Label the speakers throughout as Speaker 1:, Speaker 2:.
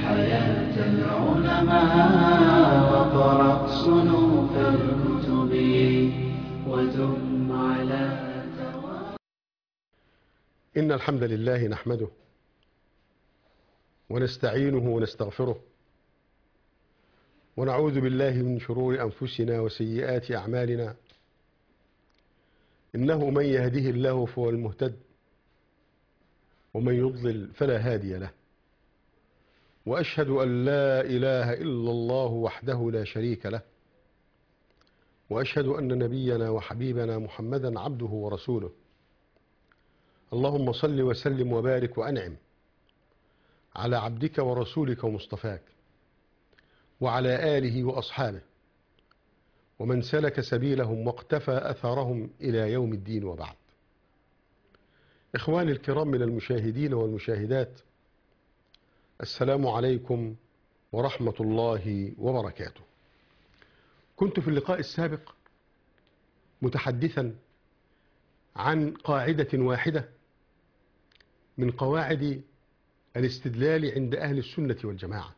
Speaker 1: حياة العلماء وقرأ صنوف الكتب ودم على
Speaker 2: إن الحمد لله نحمده ونستعينه ونستغفره ونعوذ بالله من شرور أنفسنا وسيئات أعمالنا. إنه من يهده الله فهو المهتد ومن يضلل فلا هادي له، وأشهد أن لا إله إلا الله وحده لا شريك له، وأشهد أن نبينا وحبيبنا محمدا عبده ورسوله. اللهم صل وسلم وبارك وأنعم على عبدك ورسولك ومصطفاك وعلى آله وأصحابه ومن سلك سبيلهم واقتفى أثرهم إلى يوم الدين، وبعد. إخواني الكرام من المشاهدين والمشاهدات، السلام عليكم ورحمة الله وبركاته. كنت في اللقاء السابق متحدثا عن قاعدة واحدة من قواعد الاستدلال عند أهل السنة والجماعة،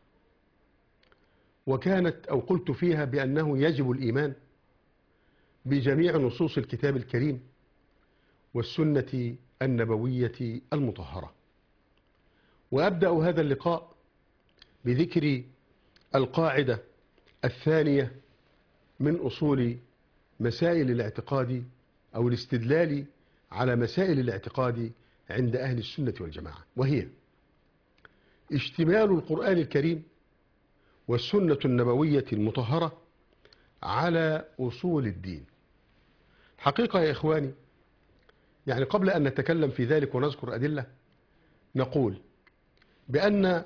Speaker 2: وكانت أو قلت فيها بأنه يجب الإيمان بجميع نصوص الكتاب الكريم والسنة النبوية المطهرة. وأبدأ هذا اللقاء بذكر القاعدة الثانية من أصول مسائل الاعتقاد أو الاستدلال على مسائل الاعتقاد عند أهل السنة والجماعة، وهي اشتمال القرآن الكريم والسنة النبوية المطهرة على أصول الدين. حقيقة يا إخواني، يعني قبل أن نتكلم في ذلك ونذكر أدلة، نقول بأن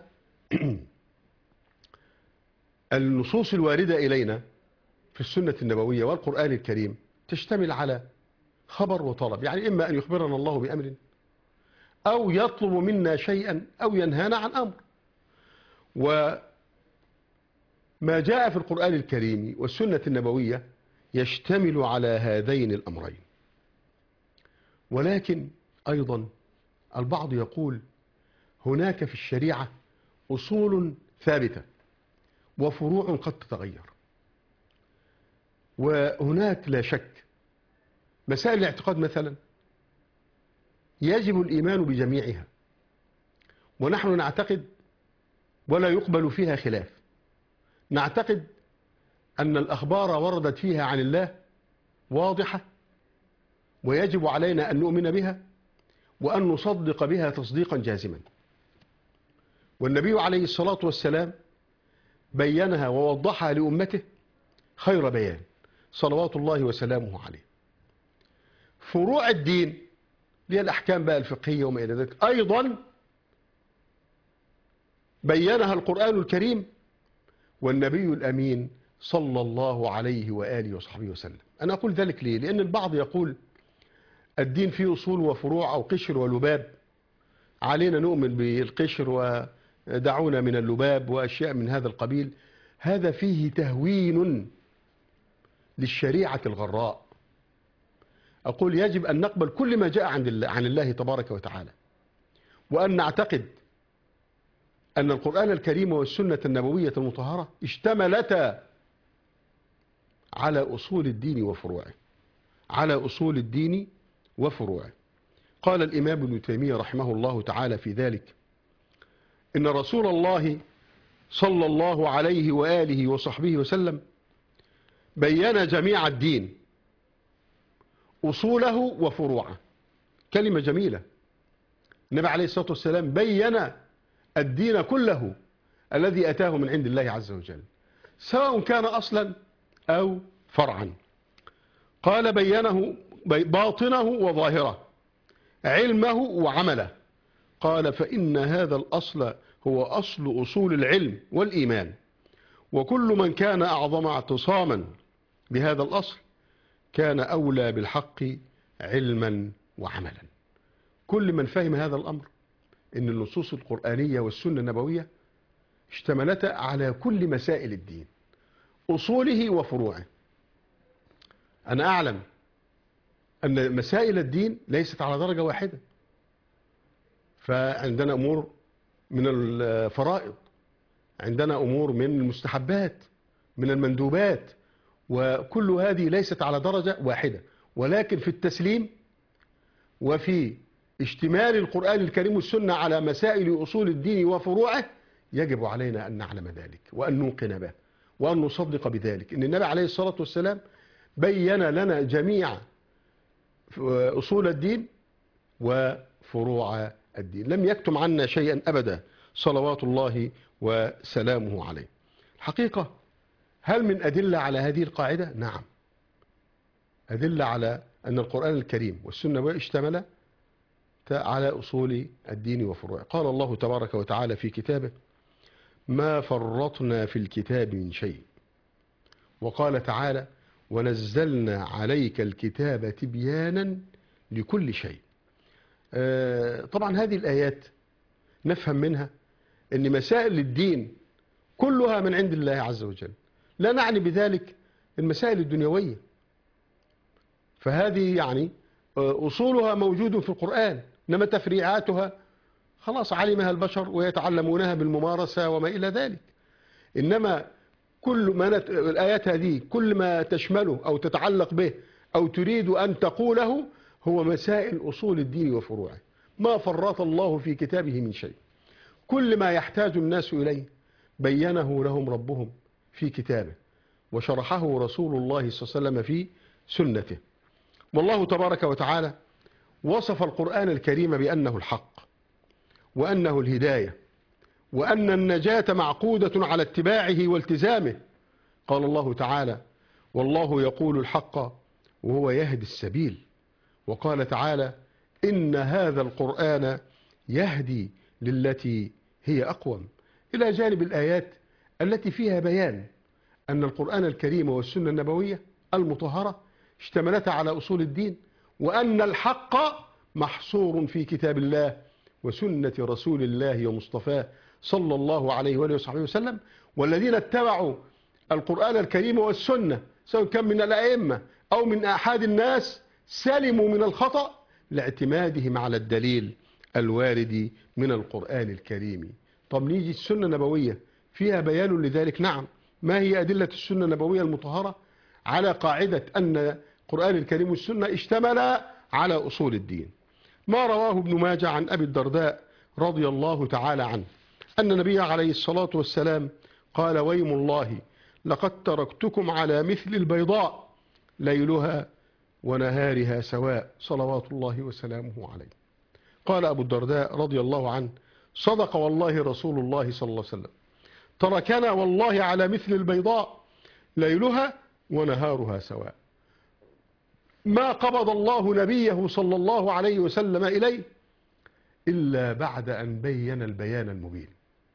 Speaker 2: النصوص الواردة إلينا في السنة النبوية والقرآن الكريم تشتمل على خبر وطلب، يعني إما أن يخبرنا الله بأمر أو يطلب منا شيئا أو ينهانا عن أمر. وما جاء في القرآن الكريم والسنة النبوية يشتمل على هذين الأمرين. ولكن أيضا البعض يقول هناك في الشريعة أصول ثابتة وفروع قد تتغير، وهناك لا شك مسائل الاعتقاد مثلا يجب الإيمان بجميعها، ونحن نعتقد ولا يقبل فيها خلاف، نعتقد أن الأخبار وردت فيها عن الله واضحة ويجب علينا أن نؤمن بها وأن نصدق بها تصديقا جازما. والنبي عليه الصلاة والسلام بينها ووضحها لأمته خير بيان صلوات الله وسلامه عليه. فروع الدين هي الأحكام بقى الفقهية وما إلى ذلك أيضا بينها القرآن الكريم والنبي الأمين صلى الله عليه وآله وصحبه وسلم. أنا أقول ذلك ليه؟ لأن البعض يقول الدين فيه أصول وفروع أو قشر ولباب، علينا نؤمن بالقشر ودعونا من اللباب وأشياء من هذا القبيل. هذا فيه تهوين للشريعة الغراء. أقول يجب أن نقبل كل ما جاء عن الله تبارك وتعالى، وأن نعتقد أن القرآن الكريم والسنة النبوية المطهرة اشتملتا على أصول الدين وفروعه، على أصول الدين وفروعه. قال الإمام ابن تيمية رحمه الله تعالى في ذلك: إن رسول الله صلى الله عليه وآله وصحبه وسلم بيّن جميع الدين أصوله وفروعه. كلمة جميلة. النبي عليه الصلاة والسلام بيّن الدين كله الذي أتاه من عند الله عز وجل، سواء كان أصلا أو فرعا. قال بيّنه باطنه وظاهره، علمه وعمله. قال فإن هذا الأصل هو أصل أصول العلم والإيمان، وكل من كان أعظم اعتصاما بهذا الأصل كان أولى بالحق علما وعملا. كل من فهم هذا الأمر إن النصوص القرآنية والسنة النبوية اشتملتا على كل مسائل الدين، أصوله وفروعه. أنا أعلم أن مسائل الدين ليست على درجة واحدة، فعندنا أمور من الفرائض عندنا أمور من المستحبات، من المندوبات، وكل هذه ليست على درجة واحدة، ولكن في التسليم وفي اشتمال القرآن الكريم والسنة على مسائل أصول الدين وفروعه يجب علينا أن نعلم ذلك وأن نوقن به وأن نصدق بذلك، إن النبي عليه الصلاة والسلام بين لنا جميع أصول الدين وفروع الدين، لم يكتم عنا شيئا أبدا صلوات الله وسلامه عليه. حقيقة هل من أدلة على هذه القاعدة؟ نعم، أدلة على أن القرآن الكريم والسنة اشتمل على أصول الدين وفروعه. قال الله تبارك وتعالى في كتابه: ما فرطنا في الكتاب من شيء. وقال تعالى: ونزلنا عليك الكتاب تبيانا لكل شيء. طبعا هذه الآيات نفهم منها أن مسائل الدين كلها من عند الله عز وجل، لا نعني بذلك المسائل الدنيوية، فهذه يعني أصولها موجود في القرآن، إنما تفريعاتها خلاص علمها البشر ويتعلمونها بالممارسة وما إلى ذلك. إنما كل ما الآيات هذه كل ما تشمله أو تتعلق به أو تريد أن تقوله هو مسائل أصول الدين وفروعه. ما فرط الله في كتابه من شيء، كل ما يحتاج الناس إليه بينه لهم ربهم في كتابه، وشرحه رسول الله صلى الله عليه وسلم في سنته. والله تبارك وتعالى وصف القرآن الكريم بأنه الحق وأنه الهداية وأن النجاة معقودة على اتباعه والتزامه. قال الله تعالى: والله يقول الحق وهو يهدي السبيل. وقال تعالى: إن هذا القرآن يهدي للتي هي أقوم، إلى جانب الآيات التي فيها بيان أن القرآن الكريم والسنة النبوية المطهرة اشتملتا على أصول الدين، وأن الحق محصور في كتاب الله وسنة رسول الله ومصطفاه صلى الله عليه وآله وصحبه وسلم. والذين اتبعوا القرآن الكريم والسنة سواء كان من الأئمة أو من أحد الناس سلموا من الخطأ لاعتمادهم على الدليل الوارد من القرآن الكريم. طب نيجي السنة النبوية فيها بيان لذلك. نعم، ما هي أدلة السنة النبوية المطهرة على قاعدة أن القرآن الكريم والسنة اشتمل على أصول الدين؟ ما رواه ابن ماجه عن أبي الدرداء رضي الله تعالى عنه أن النبي عليه الصلاة والسلام قال: ويم الله لقد تركتكم على مثل البيضاء ليلها ونهارها سواء، صلوات الله وسلامه عليه. قال أبو الدرداء رضي الله عنه: صدق والله رسول الله صلى الله عليه وسلم، تركنا والله على مثل البيضاء ليلها ونهارها سواء. ما قبض الله نبيه صلى الله عليه وسلم إليه إلا بعد أن بين البيان المبين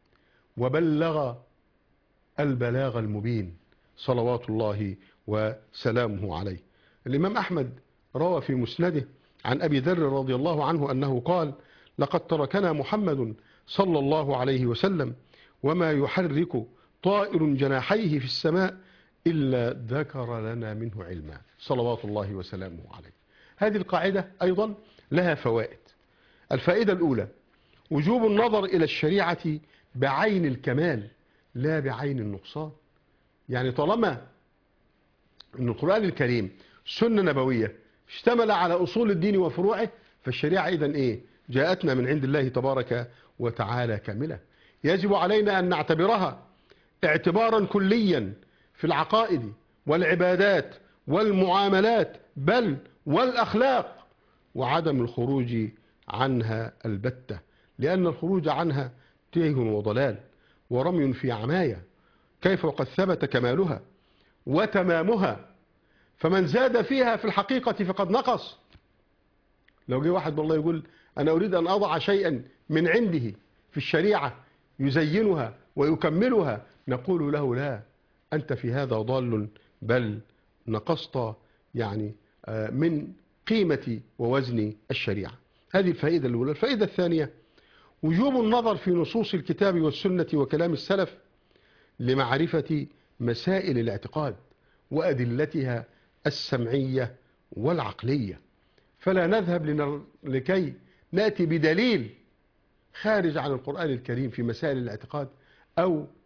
Speaker 2: وبلغ البلاغ المبين صلوات الله وسلامه عليه. الإمام أحمد روى في مسنده عن أبي ذر رضي الله عنه أنه قال: لقد تركنا محمد صلى الله عليه وسلم وما يحرك طائر جناحيه في السماء إلا ذكر لنا منه علما، صلوات الله وسلامه عليه. هذه القاعدة أيضا لها فوائد. الفائدة الأولى: وجوب النظر إلى الشريعة بعين الكمال لا بعين النقصان. يعني طالما أن القرآن الكريم سنة نبوية اشتمل على أصول الدين وفروعه، فالشريعة إذن إيه؟ جاءتنا من عند الله تبارك وتعالى كاملة. يجب علينا أن نعتبرها اعتبارا كليا في العقائد والعبادات والمعاملات بل والأخلاق، وعدم الخروج عنها البتة، لأن الخروج عنها تيه وضلال ورمي في عماية، كيف وقد ثبت كمالها وتمامها، فمن زاد فيها في الحقيقة فقد نقص. لو جه واحد والله يقول أنا أريد أن أضع شيئا من عنده في الشريعة يزينها ويكملها، نقول له لا، أنت في هذا ضال، بل نقصت يعني من قيمة ووزن الشريعة. هذه الفائدة الأولى. الفائدة الثانية: وجوب النظر في نصوص الكتاب والسنة وكلام السلف لمعرفة مسائل الاعتقاد وأدلتها السمعية والعقلية، فلا نذهب لكي نأتي بدليل خارج عن القرآن الكريم في مسائل الاعتقاد أو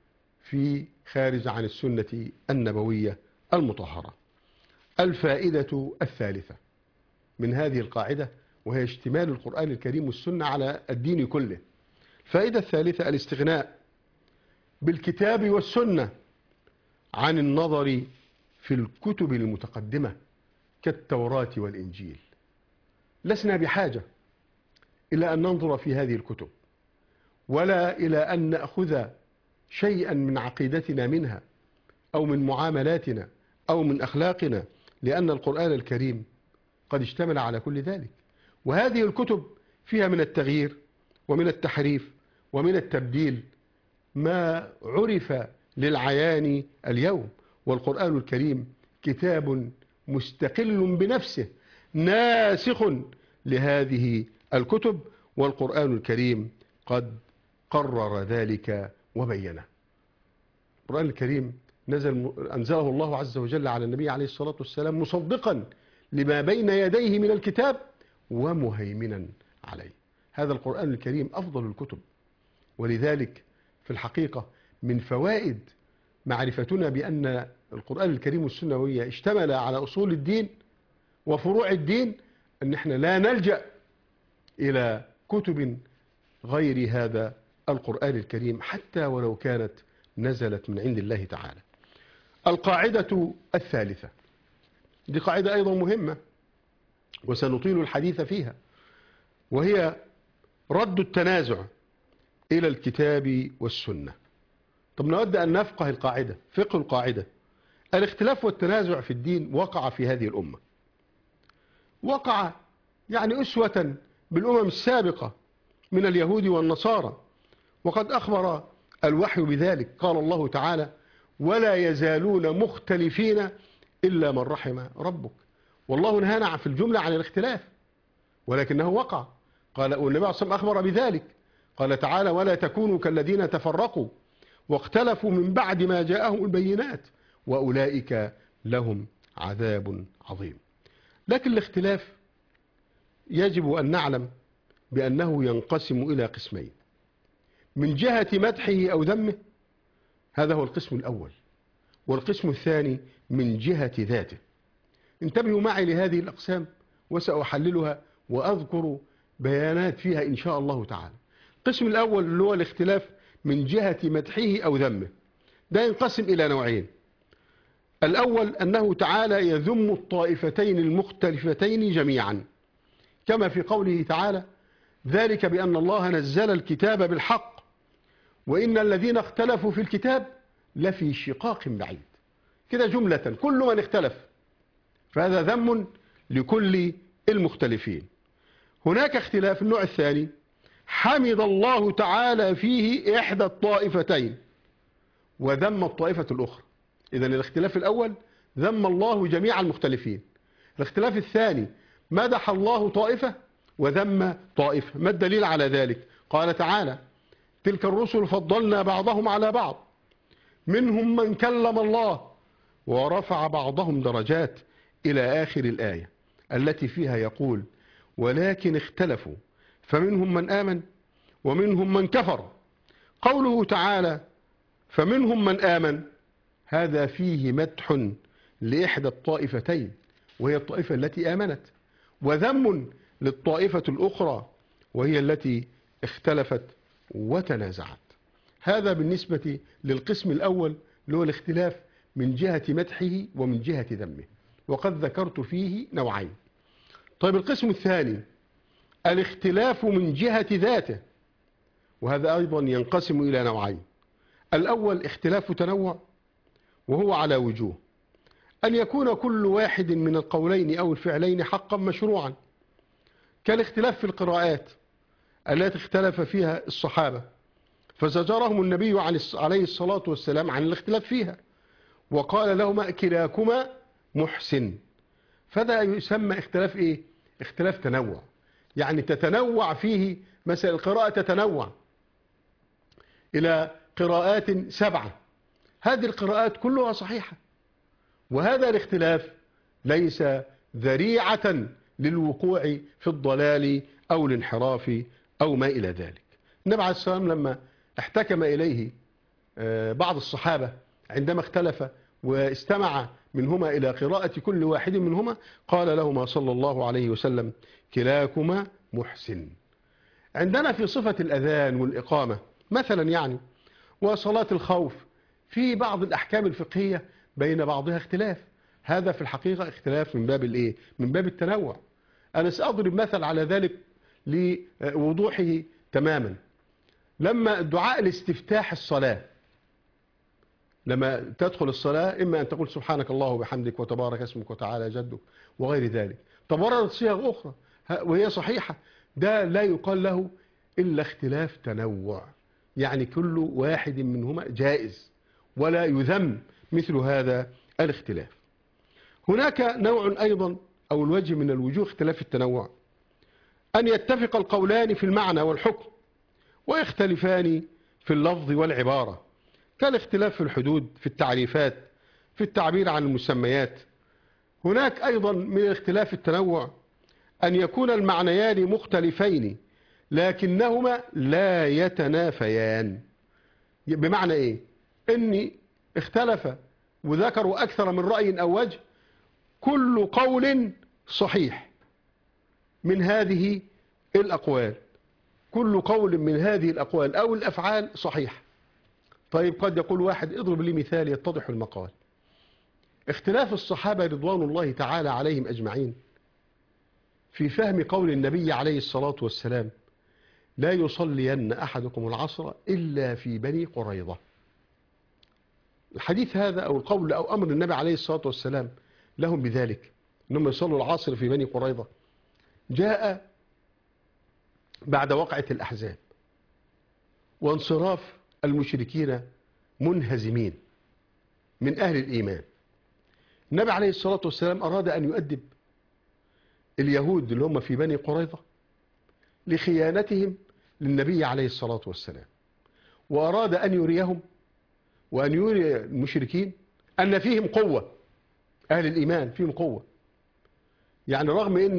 Speaker 2: في خارج عن السنة النبوية المطهرة. الفائدة الثالثة من هذه القاعدة، وهي اشتمال القرآن الكريم والسنة على الدين كله. الفائدة الثالثة الاستغناء بالكتاب والسنة عن النظر في الكتب المتقدمة كالتوراة والإنجيل. لسنا بحاجة إلى أن ننظر في هذه الكتب، ولا إلى أن نأخذ شيئا من عقيدتنا منها أو من معاملاتنا أو من أخلاقنا، لأن القرآن الكريم قد اشتمل على كل ذلك. وهذه الكتب فيها من التغيير ومن التحريف ومن التبديل ما عرف للعيان اليوم. والقرآن الكريم كتاب مستقل بنفسه ناسخ لهذه الكتب، والقرآن الكريم قد قرر ذلك وبينه. القرآن الكريم أنزله الله عز وجل على النبي عليه الصلاة والسلام مصدقا لما بين يديه من الكتاب ومهيمنا عليه. هذا القرآن الكريم أفضل الكتب، ولذلك في الحقيقة من فوائد معرفتنا بأن القرآن الكريم والسنة اشتمل على أصول الدين وفروع الدين، أن احنا لا نلجأ إلى كتب غير هذا القرآن الكريم حتى ولو كانت نزلت من عند الله تعالى. القاعدة الثالثة، دي قاعدة أيضا مهمة وسنطيل الحديث فيها، وهي رد التنازع إلى الكتاب والسنة. طب نود أن نفقه القاعدة. فقه القاعدة: الاختلاف والتنازع في الدين وقع في هذه الأمة، وقع يعني أسوة بالأمم السابقة من اليهود والنصارى، وقد أخبر الوحي بذلك. قال الله تعالى: ولا يزالون مختلفين إلا من رحم ربك. والله نهانا في الجملة عن الاختلاف، ولكنه وقع. قال والنبي صلى الله عليه وسلم أخبر بذلك، قال تعالى: ولا تكونوا كالذين تفرقوا واختلفوا من بعد ما جاءهم البينات وأولئك لهم عذاب عظيم. لكن الاختلاف يجب أن نعلم بأنه ينقسم إلى قسمين: من جهة مدحه أو ذمه، هذا هو القسم الأول، والقسم الثاني من جهة ذاته. انتبهوا معي لهذه الأقسام وسأحللها وأذكر بيانات فيها إن شاء الله تعالى. القسم الأول اللي هو الاختلاف من جهة مدحه أو ذمه، ده ينقسم إلى نوعين. الأول أنه تعالى يذم الطائفتين المختلفتين جميعا، كما في قوله تعالى: ذلك بأن الله نزل الكتاب بالحق وإن الذين اختلفوا في الكتاب لفي شقاق بعيد. كده جملة كل من اختلف، فهذا ذم لكل المختلفين. هناك اختلاف النوع الثاني: حمد الله تعالى فيه إحدى الطائفتين وذم الطائفة الأخرى. إذن الاختلاف الأول ذم الله جميع المختلفين. الاختلاف الثاني مدح الله طائفة وذم طائفة. ما الدليل على ذلك؟ قال تعالى: تلك الرسل فضلنا بعضهم على بعض منهم من كلم الله ورفع بعضهم درجات، إلى آخر الآية التي فيها يقول: ولكن اختلفوا فمنهم من آمن ومنهم من كفر. قوله تعالى فمنهم من آمن، هذا فيه مدح لإحدى الطائفتين وهي الطائفة التي آمنت، وذم للطائفة الأخرى وهي التي اختلفت وتنازعت. هذا بالنسبة للقسم الأول اللي هو الاختلاف من جهة مدحه ومن جهة ذمه، وقد ذكرت فيه نوعين. طيب القسم الثاني الاختلاف من جهة ذاته، وهذا أيضا ينقسم إلى نوعين. الأول اختلاف تنوع، وهو على وجوه: أن يكون كل واحد من القولين أو الفعلين حقا مشروعا، كالاختلاف في القراءات التي اختلف فيها الصحابة فزجرهم النبي عليه الصلاة والسلام عن الاختلاف فيها، وقال لهما كلاكما محسن. فهذا يسمى اختلاف ايه؟ اختلاف تنوع، يعني تتنوع فيه. مثلا القراءة تتنوع إلى قراءات 7، هذه القراءات كلها صحيحة، وهذا الاختلاف ليس ذريعة للوقوع في الضلال أو الانحراف أو ما إلى ذلك. النبي عليه الصلاة والسلام لما احتكم إليه بعض الصحابة عندما اختلف واستمع منهما إلى قراءة كل واحد منهما قال لهما صلى الله عليه وسلم كلاكما محسن. عندنا في صفة الأذان والإقامة مثلا يعني وصلاة الخوف في بعض الأحكام الفقهية بين بعضها اختلاف، هذا في الحقيقة اختلاف من باب الإيه؟ من باب التنوع. أنا سأضرب مثل على ذلك لوضوحه تماما. لما دعاء الاستفتاح الصلاة، لما تدخل الصلاة إما أن تقول سبحانك الله وبحمدك وتبارك اسمك وتعالى جدك وغير ذلك. طب وردت صيغ أخرى وهي صحيحة، ده لا يقال له إلا اختلاف تنوع، يعني كل واحد منهما جائز ولا يذم مثل هذا الاختلاف. هناك نوع أيضا أو الوجه من الوجوه اختلاف التنوع أن يتفق القولان في المعنى والحكم ويختلفان في اللفظ والعبارة، كالاختلاف في الحدود، في التعريفات، في التعبير عن المسميات. هناك أيضا من اختلاف التنوع أن يكون المعنيان مختلفين لكنهما لا يتنافيان. بمعنى إيه؟ إني اختلف وذكروا أكثر من رأي أو وجه، كل قول صحيح من هذه الأقوال، كل قول من هذه الأقوال أو الأفعال صحيح. طيب قد يقول واحد اضرب لي مثال يتضح المقال. اختلاف الصحابة رضوان الله تعالى عليهم أجمعين في فهم قول النبي عليه الصلاة والسلام لا يصلين أحدكم العصر إلا في بني قريظة. الحديث هذا أو القول أو أمر النبي عليه الصلاة والسلام لهم بذلك أنهم يصلوا العصر في بني قريظة جاء بعد وقعة الأحزاب وانصراف المشركين منهزمين من أهل الإيمان. النبي عليه الصلاة والسلام أراد أن يؤدب اليهود اللي هم في بني قريظة لخيانتهم للنبي عليه الصلاة والسلام، وأراد أن يريهم وأن يري المشركين أن فيهم قوة، أهل الإيمان فيهم قوة. يعني رغم أن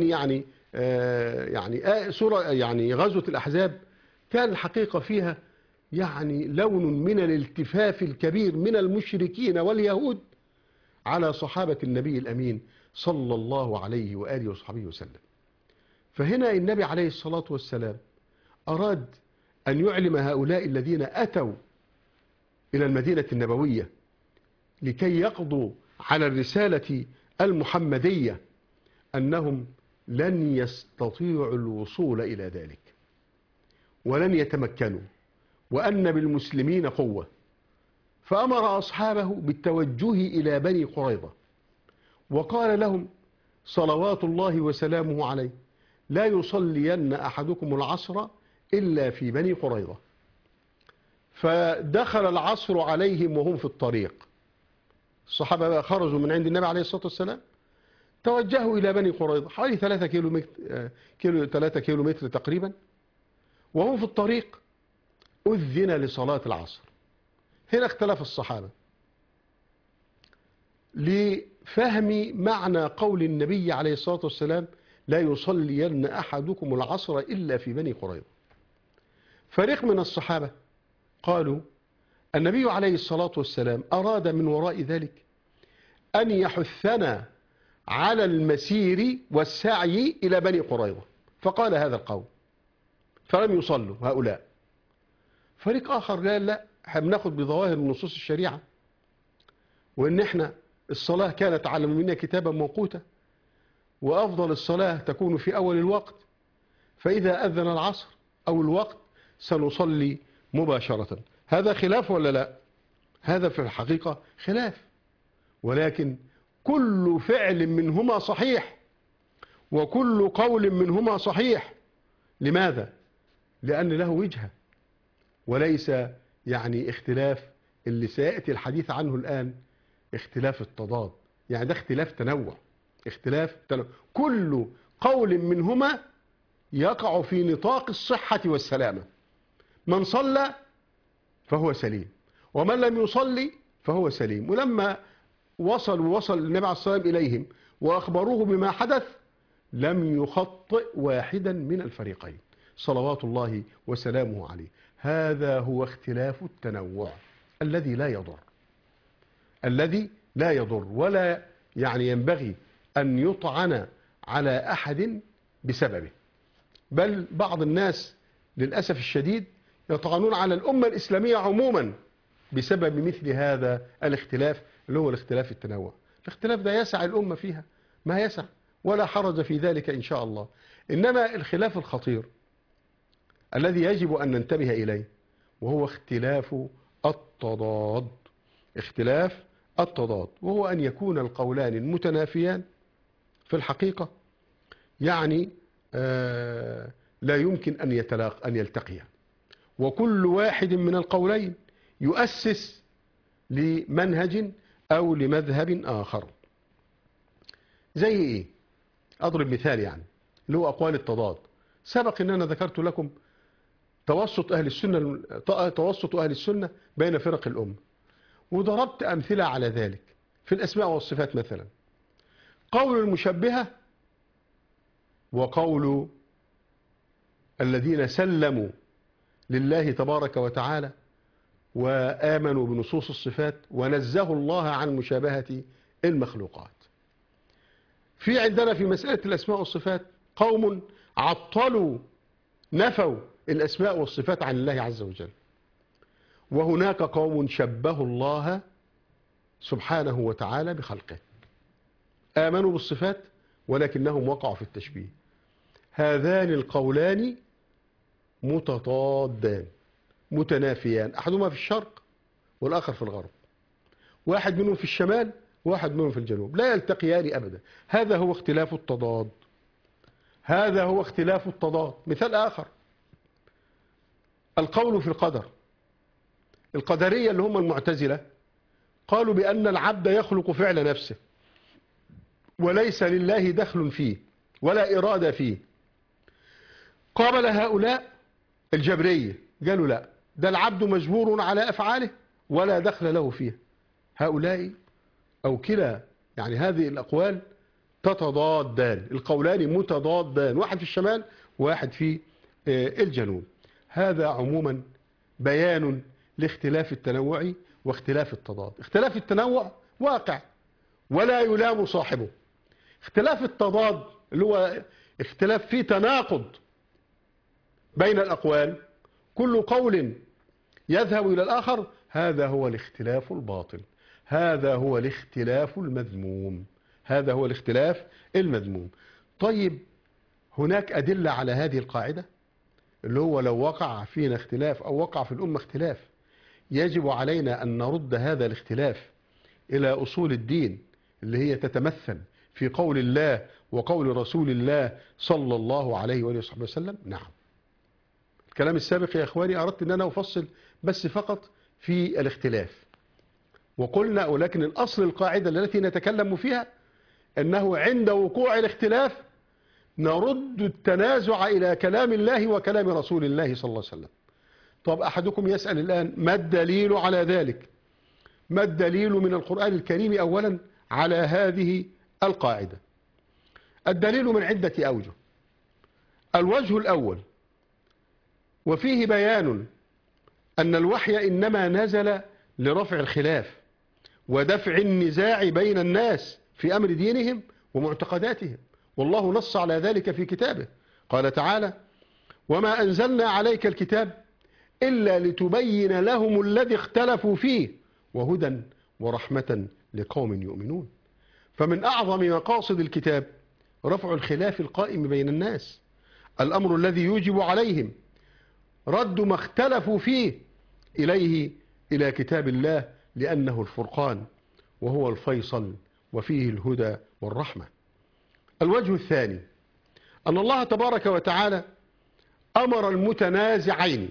Speaker 2: يعني غزوة الأحزاب كان الحقيقة فيها يعني لون من الالتفاف الكبير من المشركين واليهود على صحابة النبي الأمين صلى الله عليه وآله وصحبه وسلم. فهنا النبي عليه الصلاة والسلام أراد أن يعلم هؤلاء الذين أتوا إلى المدينة النبوية لكي يقضوا على الرسالة المحمدية أنهم لن يستطيعوا الوصول إلى ذلك ولن يتمكنوا، وأن بالمسلمين قوة. فأمر أصحابه بالتوجه إلى بني قريظة وقال لهم صلوات الله وسلامه عليه لا يصلين أحدكم العصر إلا في بني قريظة. فدخل العصر عليهم وهم في الطريق. الصحابة خرجوا من عند النبي عليه الصلاة والسلام توجهوا إلى بني قريظة حوالي 3 كيلو متر تقريبا، وهم في الطريق أذن لصلاة العصر. هنا اختلف الصحابة لفهم معنى قول النبي عليه الصلاة والسلام لا يصلين أحدكم العصر إلا في بني قريظة. فريق من الصحابة قالوا النبي عليه الصلاة والسلام أراد من وراء ذلك أن يحثنا على المسير والسعي إلى بني قريظة، فقال هذا القول فلم يصلوا هؤلاء. فريق آخر قال لا، بناخد بظواهر نصوص الشريعة، وإن احنا الصلاة كانت على منا كتابا موقوتا، وأفضل الصلاة تكون في أول الوقت، فإذا أذن العصر أو الوقت سنصلي مباشرة. هذا خلاف ولا لا؟ هذا في الحقيقة خلاف، ولكن كل فعل منهما صحيح وكل قول منهما صحيح. لماذا؟ لأن له وجهة، وليس يعني اختلاف اللي سيأتي الحديث عنه الآن اختلاف التضاد، يعني ده اختلاف تنوع. كل قول منهما يقع في نطاق الصحة والسلامة. من صلى فهو سليم، ومن لم يصلي فهو سليم. ولما وصل النبي عليه الصلاة والسلام إليهم وأخبروه بما حدث لم يخطئ واحدا من الفريقين صلوات الله وسلامه عليه. هذا هو اختلاف التنوع. الذي لا يضر، الذي لا يضر، ولا يعني ينبغي أن يطعن على أحد بسببه. بل بعض الناس للأسف الشديد يطعنون على الأمة الإسلامية عموما بسبب مثل هذا الاختلاف، اللي هو الاختلاف التنوع. الاختلاف ده يسع الأمة فيها ما يسع، ولا حرج في ذلك إن شاء الله. إنما الخلاف الخطير الذي يجب أن ننتبه إليه وهو اختلاف التضاد. اختلاف التضاد وهو أن يكون القولان المتنافيان في الحقيقة يعني لا يمكن أن يلتقيا، وكل واحد من القولين يؤسس لمنهج أو لمذهب آخر. زي إيه؟ أضرب مثال يعني اللي هو أقوال التضاد. سبق أن أنا ذكرت لكم توسط أهل السنة بين فرق الأمة، وضربت أمثلة على ذلك في الأسماء والصفات. مثلا قول المشبهة وقول الذين سلموا لله تبارك وتعالى وآمنوا بنصوص الصفات ونزهوا الله عن مشابهة المخلوقات. في عندنا في مسألة الأسماء والصفات قوم عطلوا نفوا الأسماء والصفات عن الله عز وجل، وهناك قوم شبهوا الله سبحانه وتعالى بخلقه، آمنوا بالصفات ولكنهم وقعوا في التشبيه. هذان القولان متضادان متنافيان، أحدهما في الشرق والآخر في الغرب، واحد منهم في الشمال وواحد منهم في الجنوب، لا يلتقيان أبدا. هذا هو اختلاف التضاد، هذا هو اختلاف التضاد. مثال آخر القول في القدر. القدرية اللي هم المعتزلة قالوا بأن العبد يخلق فعل نفسه وليس لله دخل فيه ولا إرادة فيه. قابل هؤلاء الجبرية قالوا لا، ده العبد مجبور على أفعاله ولا دخل له فيها. هؤلاء أو كلا يعني هذه الأقوال تتضادان، القولان متضادان، واحد في الشمال وواحد في الجنوب. هذا عموما بيان لاختلاف التنوع واختلاف التضاد. اختلاف التنوع واقع ولا يلام صاحبه. اختلاف التضاد اللي هو اختلاف فيه تناقض بين الأقوال، كل قول يذهب إلى الآخر، هذا هو الاختلاف الباطل، هذا هو الاختلاف المذموم، هذا هو الاختلاف المذموم. طيب هناك أدلة على هذه القاعدة اللي هو لو وقع فينا اختلاف أو وقع في الأمة اختلاف يجب علينا أن نرد هذا الاختلاف إلى أصول الدين اللي هي تتمثل في قول الله وقول رسول الله صلى الله عليه وآله وصحبه وسلم. نعم، الكلام السابق يا إخواني أردت أن أنا أفصل بس فقط في الاختلاف، وقلنا ولكن الأصل القاعدة التي نتكلم فيها أنه عند وقوع الاختلاف نرد التنازع إلى كلام الله وكلام رسول الله صلى الله عليه وسلم. طب أحدكم يسأل الآن ما الدليل على ذلك؟ ما الدليل من القرآن الكريم أولا على هذه القاعدة؟ الدليل من عدة أوجه. الوجه الأول وفيه بيان أن الوحي إنما نزل لرفع الخلاف ودفع النزاع بين الناس في أمر دينهم ومعتقداتهم، والله نص على ذلك في كتابه. قال تعالى وما أنزلنا عليك الكتاب إلا لتبين لهم الذي اختلفوا فيه وهدى ورحمة لقوم يؤمنون. فمن أعظم مقاصد الكتاب رفع الخلاف القائم بين الناس، الأمر الذي يوجب عليهم رد ما اختلفوا فيه إلى كتاب الله، لأنه الفرقان وهو الفيصل وفيه الهدى والرحمة. الوجه الثاني أن الله تبارك وتعالى أمر المتنازعين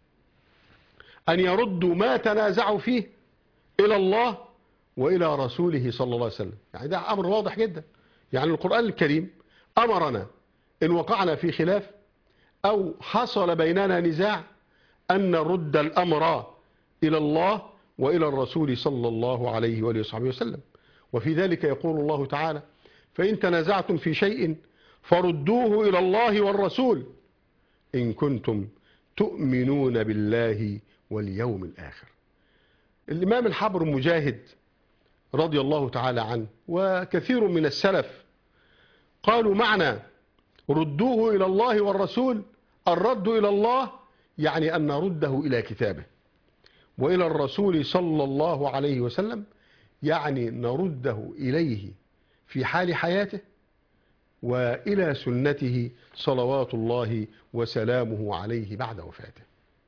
Speaker 2: أن يردوا ما تنازعوا فيه إلى الله وإلى رسوله صلى الله عليه وسلم. يعني ده أمر واضح جدا. يعني القرآن الكريم أمرنا إن وقعنا في خلاف أو حصل بيننا نزاع أن نرد الأمر إلى الله وإلى الرسول صلى الله عليه وآله وصحبه وسلم. وفي ذلك يقول الله تعالى فإن تنازعتم في شيء فردوه إلى الله والرسول إن كنتم تؤمنون بالله واليوم الآخر. الإمام الحبر مجاهد رضي الله تعالى عنه وكثير من السلف قالوا معنى ردوه إلى الله والرسول، الرد إلى الله يعني أن نرده إلى كتابه، وإلى الرسول صلى الله عليه وسلم يعني نرده إليه في حال حياته، وإلى سنته صلوات الله وسلامه عليه بعد وفاته.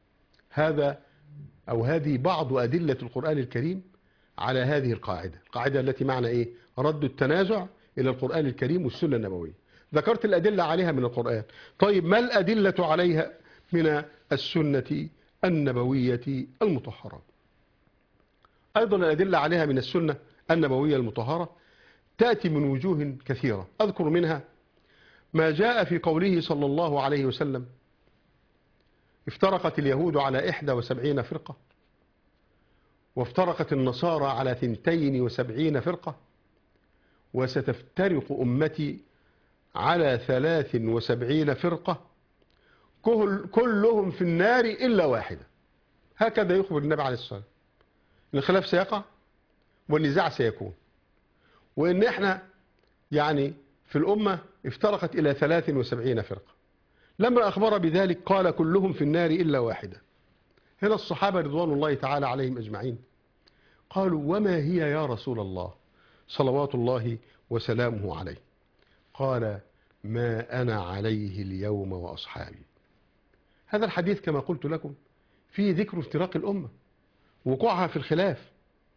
Speaker 2: هذه بعض أدلة القرآن الكريم على هذه القاعدة التي معنى إيه؟ رد التنازع إلى القرآن الكريم والسنة النبوية. ذكرت الأدلة عليها من القرآن. طيب ما الأدلة عليها من السنة النبوية المطهرة؟ أيضا الأدلة عليها من السنة النبوية المطهرة تأتي من وجوه كثيرة، أذكر منها ما جاء في قوله صلى الله عليه وسلم: افترقت اليهود على 71 فرقة، وافترقت النصارى على 72 فرقة، وستفترق أمتي على 73 فرقة كلهم في النار إلا واحدة. هكذا يخبر النبي عليه الصلاة والسلام. الخلاف سيقع والنزاع سيكون، وإن احنا يعني في الأمة افترقت إلى 73 فرقة. لما أخبر بذلك قال كلهم في النار إلا واحدة. هنا الصحابة رضوان الله تعالى عليهم أجمعين قالوا: وما هي يا رسول الله صلوات الله وسلامه عليه؟ قال: ما أنا عليه اليوم وأصحابي. هذا الحديث كما قلت لكم فيه ذكر افتراق الأمة، وقوعها في الخلاف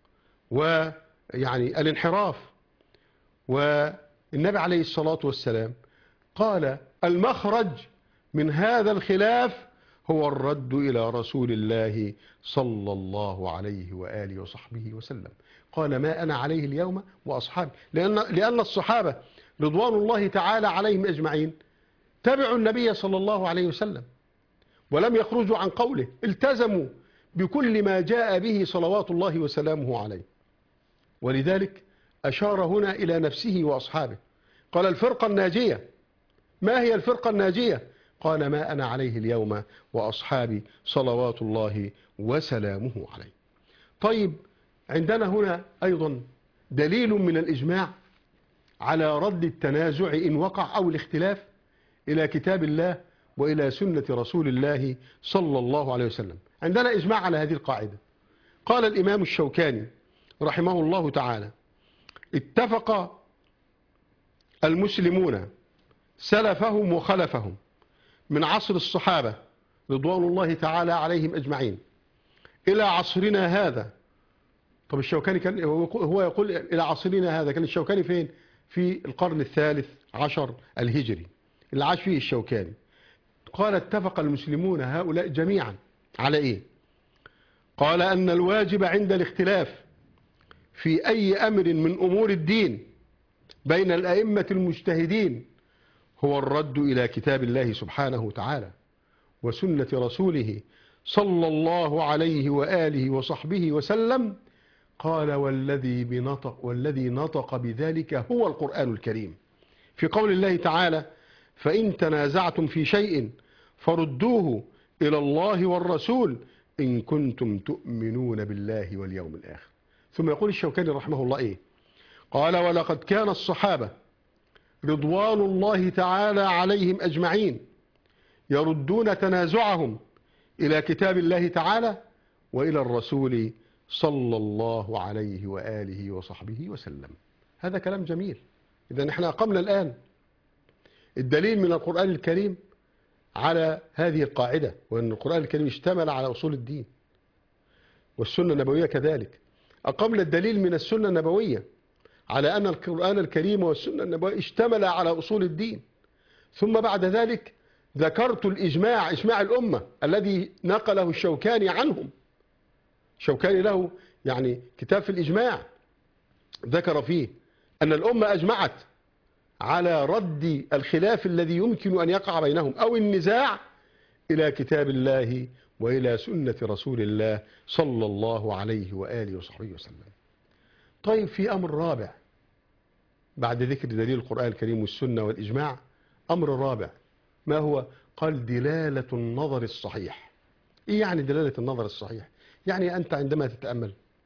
Speaker 2: ويعني الانحراف، والنبي عليه الصلاة والسلام قال: المخرج من هذا الخلاف هو الرد إلى رسول الله صلى الله عليه وآله وصحبه وسلم. قال: ما أنا عليه اليوم وأصحابي، لأن الصحابة رضوان الله تعالى عليهم أجمعين تبعوا النبي صلى الله عليه وسلم ولم يخرجوا عن قوله، التزموا بكل ما جاء به صلوات الله وسلامه عليه. ولذلك أشار هنا إلى نفسه وأصحابه، قال: الفرقة الناجية. ما هي الفرقة الناجية؟ قال: ما أنا عليه اليوم وأصحابي صلوات الله وسلامه عليه. طيب، عندنا هنا أيضا دليل من الإجماع على رد التنازع إن وقع أو الاختلاف إلى كتاب الله وإلى سنة رسول الله صلى الله عليه وسلم. عندنا إجماع على هذه القاعدة. قال الإمام الشوكاني رحمه الله تعالى: اتفق المسلمون سلفهم وخلفهم من عصر الصحابة رضوان الله تعالى عليهم أجمعين إلى عصرنا هذا. طب الشوكاني كان هو يقول إلى عصرنا هذا، كان الشوكاني فين؟ في القرن الثالث عشر الهجري اللي عاش فيه الشوكاني. قال: اتفق المسلمون هؤلاء جميعا على إيه؟ قال: أن الواجب عند الاختلاف في أي أمر من أمور الدين بين الأئمة المجتهدين هو الرد إلى كتاب الله سبحانه وتعالى وسنة رسوله صلى الله عليه وآله وصحبه وسلم. قال: والذي نطق بذلك هو القرآن الكريم، في قول الله تعالى: فإن تنازعتم في شيء فردوه إلى الله والرسول إن كنتم تؤمنون بالله واليوم الآخر. ثم يقول الشوكاني رحمه الله إيه؟ قال: ولقد كان الصحابة رضوان الله تعالى عليهم أجمعين يردون تنازعهم إلى كتاب الله تعالى وإلى الرسول صلى الله عليه وآله وصحبه وسلم. هذا كلام جميل. إذا نحن أقمنا الآن الدليل من القرآن الكريم على هذه القاعدة، وأن القرآن الكريم اشتمل على أصول الدين، والسنة النبوية كذلك. أقمنا الدليل من السنة النبوية على أن القرآن الكريم والسنة النبوية اشتمل على أصول الدين. ثم بعد ذلك ذكرت الإجماع، إجماع الأمة الذي نقله الشوكاني عنهم. الشوكاني له يعني كتاب في الإجماع ذكر فيه أن الأمة أجمعت على رد الخلاف الذي يمكن أن يقع بينهم أو النزاع إلى كتاب الله وإلى سنة رسول الله صلى الله عليه وآله وصحبه وسلم. طيب، في أمر رابع بعد ذكر دليل القرآن الكريم والسنة والإجماع. أمر رابع ما هو؟ قال: دلالة النظر الصحيح. إيه يعني دلالة النظر الصحيح؟ يعني أنت عندما تتأمل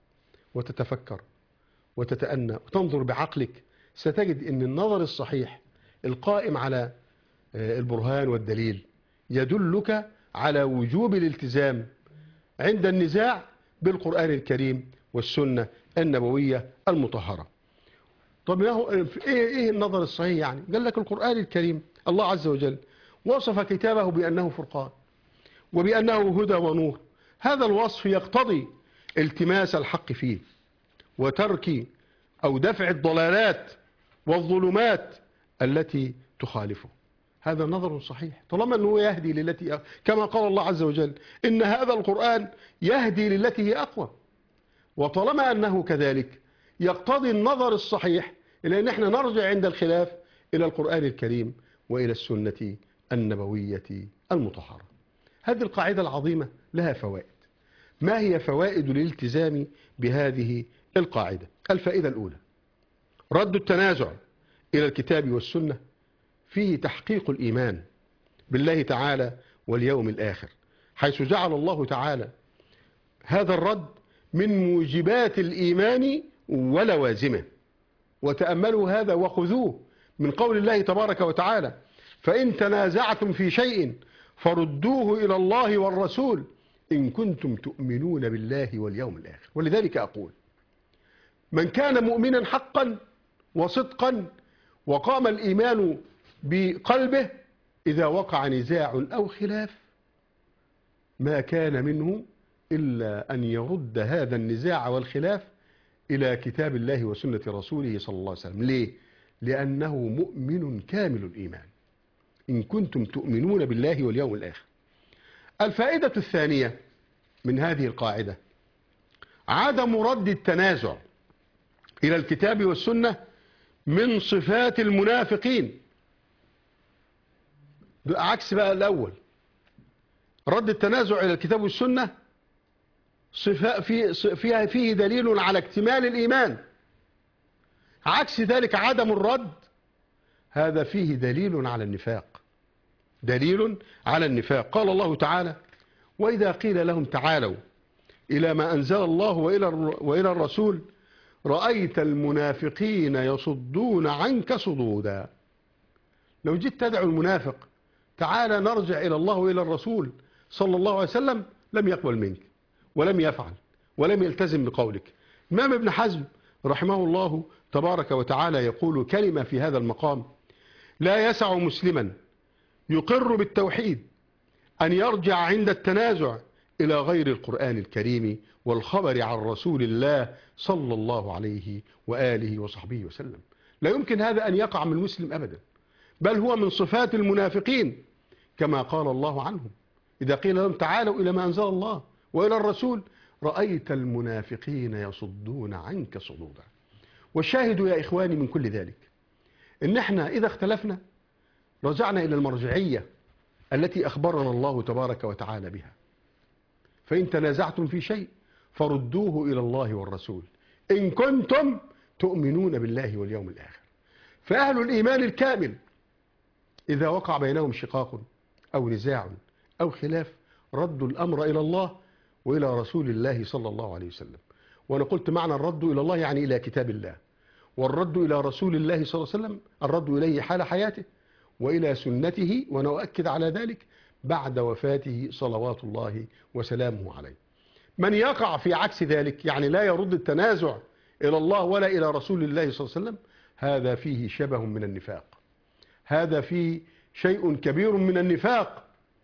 Speaker 2: وتتفكر وتتأنى وتنظر بعقلك ستجد أن النظر الصحيح القائم على البرهان والدليل يدلك على وجوب الالتزام عند النزاع بالقرآن الكريم والسنة النبوية المطهرة. طب ايه النظر الصحيح يعني؟ قال لك القرآن الكريم الله عز وجل وصف كتابه بأنه فرقان وبأنه هدى ونور. هذا الوصف يقتضي التماس الحق فيه وترك أو دفع الضلالات والظلمات التي تخالفه. هذا نظر صحيح طالما أنه يهدي للتي كما قال الله عز وجل إن هذا القرآن يهدي للتي هي أقوى. وطالما أنه كذلك يقتضي النظر الصحيح إلى أن احنا نرجع عند الخلاف إلى القرآن الكريم وإلى السنة النبوية المطهرة. هذه القاعدة العظيمة لها فوائد. ما هي فوائد الالتزام بهذه القاعدة؟ الفائدة الأولى رد التنازع إلى الكتاب والسنة فيه تحقيق الإيمان بالله تعالى واليوم الآخر، حيث جعل الله تعالى هذا الرد من موجبات الإيمان ولوازمه. وتأملوا هذا وخذوه من قول الله تبارك وتعالى فإن تنازعتم في شيء فردوه إلى الله والرسول إن كنتم تؤمنون بالله واليوم الآخر. ولذلك أقول من كان مؤمنا حقا وصدقا وقام الإيمان بقلبه إذا وقع نزاع أو خلاف ما كان منه إلا أن يرد هذا النزاع والخلاف إلى كتاب الله وسنة رسوله صلى الله عليه وسلم. ليه؟ لأنه مؤمن كامل الإيمان إن كنتم تؤمنون بالله واليوم الآخر. الفائدة الثانية من هذه القاعدة عدم رد التنازع إلى الكتاب والسنة من صفات المنافقين. عكس بقى الأول، رد التنازع إلى الكتاب والسنة فيه دليل على اكتمال الإيمان. عكس ذلك عدم الرد هذا فيه دليل على النفاق، دليل على النفاق. قال الله تعالى وإذا قيل لهم تعالوا إلى ما أنزل الله وإلى الرسول رأيت المنافقين يصدون عنك صدودا. لو جيت تدعو المنافق تعالى نرجع إلى الله وإلى الرسول صلى الله عليه وسلم لم يقبل منك ولم يفعل ولم يلتزم بقولك. الإمام ابن حزم رحمه الله تبارك وتعالى يقول كلمة في هذا المقام لا يسع مسلما يقر بالتوحيد أن يرجع عند التنازع إلى غير القرآن الكريم والخبر عن رسول الله صلى الله عليه وآله وصحبه وسلم. لا يمكن هذا أن يقع من المسلم أبدا، بل هو من صفات المنافقين كما قال الله عنهم إذا قيل لهم تعالوا إلى ما أنزل الله وإلى الرسول رأيت المنافقين يصدون عنك صدودا. والشاهد يا إخواني من كل ذلك إن احنا إذا اختلفنا رجعنا إلى المرجعية التي أخبرنا الله تبارك وتعالى بها فإن تنازعتم في شيء فردوه إلى الله والرسول إن كنتم تؤمنون بالله واليوم الآخر. فأهل الإيمان الكامل إذا وقع بينهم شقاق أو نزاع أو خلاف ردوا الأمر إلى الله وإلى رسول الله صلى الله عليه وسلم. وأنا قلت معنى الرد إلى الله يعني إلى كتاب الله، والرد إلى رسول الله صلى الله عليه وسلم الرد إليه حال حياته، وإلى سنته وأنا أؤكد على ذلك بعد وفاته صلوات الله وسلامه عليه. من يقع في عكس ذلك يعني لا يرد التنازع إلى الله ولا إلى رسول الله صلى الله عليه وسلم هذا فيه شبه من النفاق، هذا فيه شيء كبير من النفاق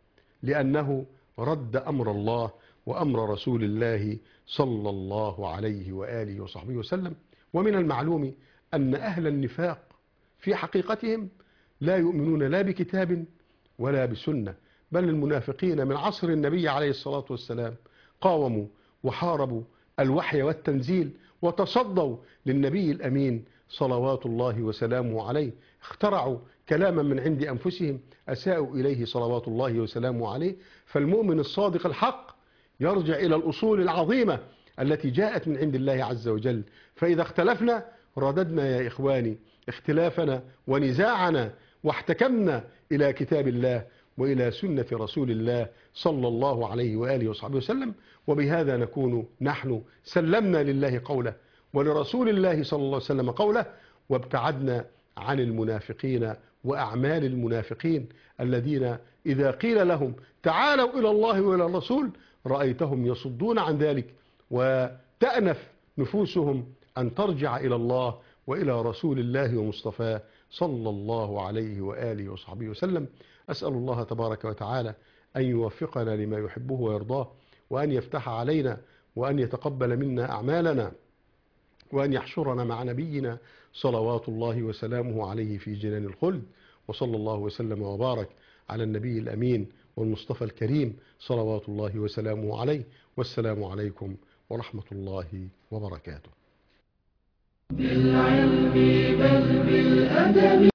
Speaker 2: لأنه رد أمر الله وأمر رسول الله صلى الله عليه وآله وصحبه وسلم. ومن المعلوم أن أهل النفاق في حقيقتهم لا يؤمنون لا بكتاب ولا بسنة، بل المنافقين من عصر النبي عليه الصلاة والسلام قاوموا وحاربوا الوحي والتنزيل وتصدوا للنبي الأمين صلوات الله وسلامه عليه، اخترعوا كلاما من عند أنفسهم أساءوا إليه صلوات الله وسلامه عليه. فالمؤمن الصادق الحق يرجع إلى الأصول العظيمة التي جاءت من عند الله عز وجل. فإذا اختلفنا رددنا يا إخواني اختلافنا ونزاعنا واحتكمنا إلى كتاب الله وإلى سنة رسول الله صلى الله عليه وآله وصحبه وسلم. وبهذا نكون نحن سلمنا لله قوله ولرسول الله صلى الله عليه وسلم قوله، وابتعدنا عن المنافقين وأعمال المنافقين الذين إذا قيل لهم تعالوا إلى الله وإلى الرسول رأيتهم يصدون عن ذلك، وتأنف نفوسهم أن ترجع إلى الله وإلى رسول الله ومصطفاه صلى الله عليه وآله وصحبه وسلم. أسأل الله تبارك وتعالى أن يوفقنا لما يحبه ويرضاه، وأن يفتح علينا، وأن يتقبل منا أعمالنا، وأن يحشرنا مع نبينا صلوات الله وسلامه عليه في جنان الخلد. وصلى الله وسلم وبارك على النبي الأمين والمصطفى الكريم صلوات الله وسلامه عليه. والسلام عليكم ورحمة الله وبركاته.
Speaker 1: بالعلم بل بالأدب